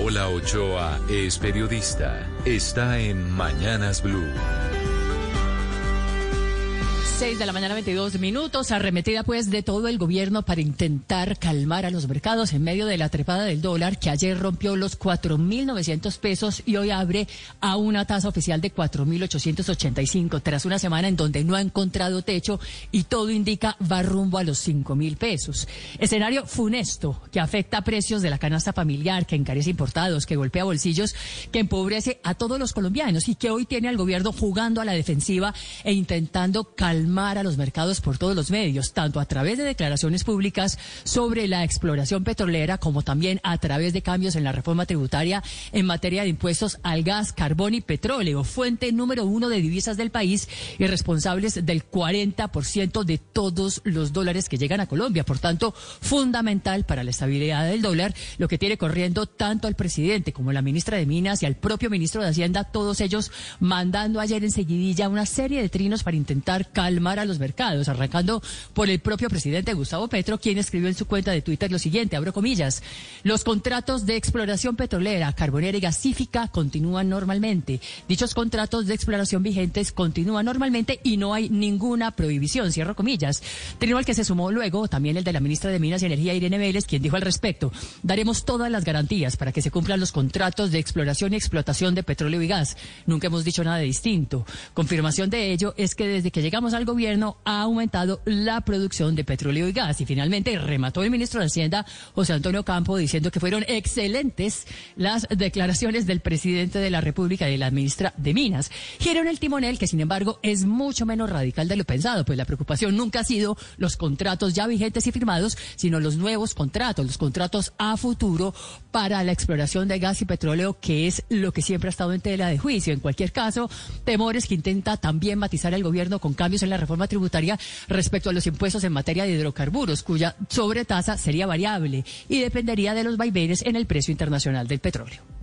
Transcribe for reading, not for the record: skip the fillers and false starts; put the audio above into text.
Paola Ochoa es periodista. Está en Mañanas Blue. 6 de la mañana, 22 minutos, arremetida pues de todo el gobierno para intentar calmar a los mercados en medio de la trepada del dólar, que ayer rompió los 4.900 pesos y hoy abre a una tasa oficial de 4.885, tras una semana en donde no ha encontrado techo y todo indica va rumbo a los 5.000 pesos. Escenario funesto que afecta a precios de la canasta familiar, que encarece importados, que golpea bolsillos, que empobrece a todos los colombianos y que hoy tiene al gobierno jugando a la defensiva e intentando calmar a los mercados por todos los medios, tanto a través de declaraciones públicas sobre la exploración petrolera, como también a través de cambios en la reforma tributaria en materia de impuestos al gas, carbón y petróleo, fuente número 1 de divisas del país y responsables del 40% de todos los dólares que llegan a Colombia. Por tanto, fundamental para la estabilidad del dólar, lo que tiene corriendo tanto al presidente como la ministra de Minas y al propio ministro de Hacienda, todos ellos mandando ayer enseguidilla una serie de trinos para intentar calmar a los mercados, arrancando por el propio presidente Gustavo Petro, quien escribió en su cuenta de Twitter lo siguiente, abro comillas: los contratos de exploración petrolera, carbonera y gasífica continúan normalmente. Dichos contratos de exploración vigentes continúan normalmente y no hay ninguna prohibición, cierro comillas. Trino al que se sumó luego también el de la ministra de Minas y Energía, Irene Vélez, quien dijo al respecto: daremos todas las garantías para que se cumplan los contratos de exploración y explotación de petróleo y gas. Nunca hemos dicho nada distinto. Confirmación de ello es que desde que llegamos al gobierno ha aumentado la producción de petróleo y gas. Y finalmente remató el ministro de Hacienda, José Antonio Campo, diciendo que fueron excelentes las declaraciones del presidente de la República y de la ministra de Minas. Girón el timonel, que sin embargo es mucho menos radical de lo pensado, pues la preocupación nunca ha sido los contratos ya vigentes y firmados, sino los nuevos contratos, los contratos a futuro para la exploración de gas y petróleo, que es lo que siempre ha estado en tela de juicio. En cualquier caso, temores que intenta también matizar el gobierno con cambios en la reforma tributaria respecto a los impuestos en materia de hidrocarburos, cuya sobretasa sería variable y dependería de los vaivenes en el precio internacional del petróleo.